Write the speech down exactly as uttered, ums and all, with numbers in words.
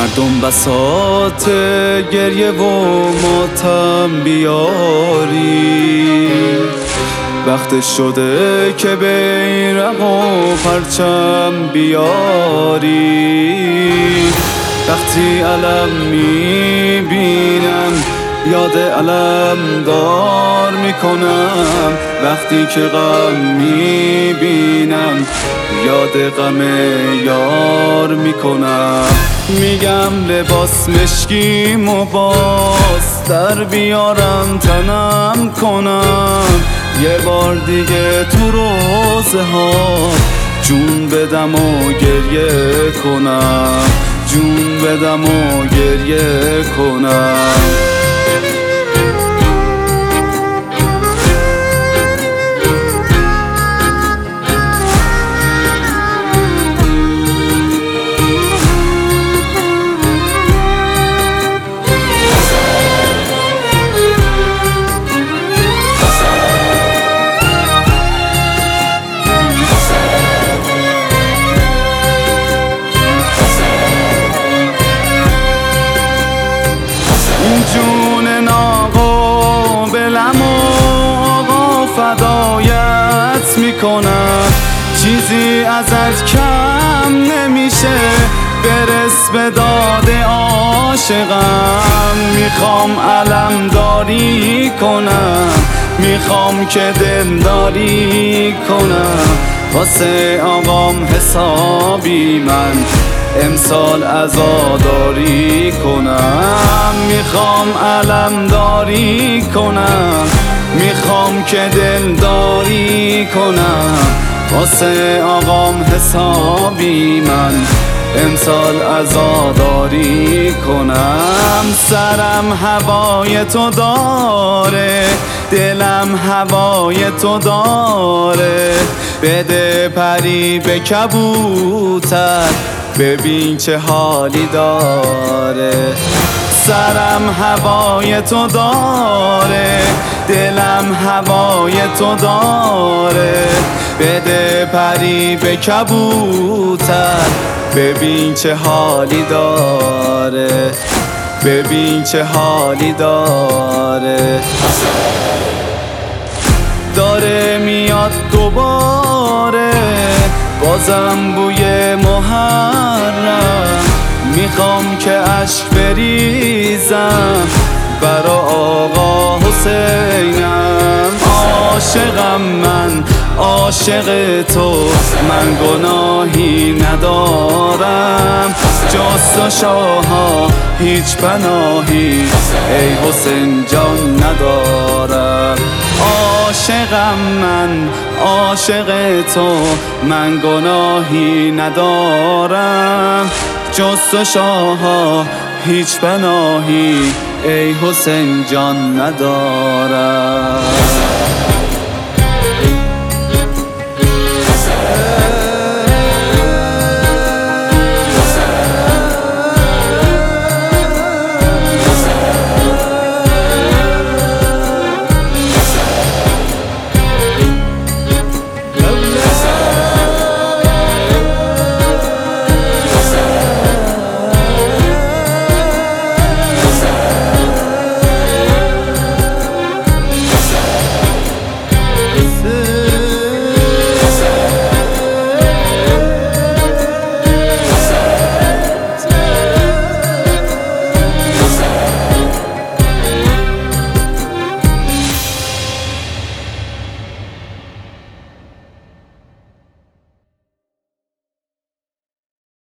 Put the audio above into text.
مردم بساط گریه و ماتم بیاری، وقت شده که بیرق و پرچم بیاری. وقتی علم میبینم یاد علم دار میکنم، وقتی که غم میبینم یاد غم یار میکنم. میگم لباس مشکیم و باز در بیارم تنم کنم، یه بار دیگه تو روزه ها جون بدم و گریه کنم، جون بدم و گریه کنم. جون ناقابلم و آقا فدایت میکنم، چیزی ازت کم نمیشه برس به داد عاشقم. میخوام علم داری کنم، میخوام که دلداری کنم، واسه آقام حسابی من امسال عزاداری کنم. میخوام علم داری کنم، میخوام که دلداری کنم، واسه آقام حسابی من امسال عزاداری کنم. سرم هوای تو داره، دلم هوای تو داره، بده پری به کبوتر ببین چه حالی داره. سرم هوای تو داره، دلم هوای تو داره، بده پری به کبوتر ببین چه حالی داره، ببین چه حالی داره. داره میاد دوباره بازم بوی محرم، میخوام که عشق بریزم برا آقا حسینم. عاشقم من، عاشق تو، من گناهی ندارم، جز تو شاها هیچ پناهی ای حسین جان ندارم. عاشقم من، عاشق تو، من گناهی ندارم، جز تو شاها هیچ پناهی ای حسین جان ندارم.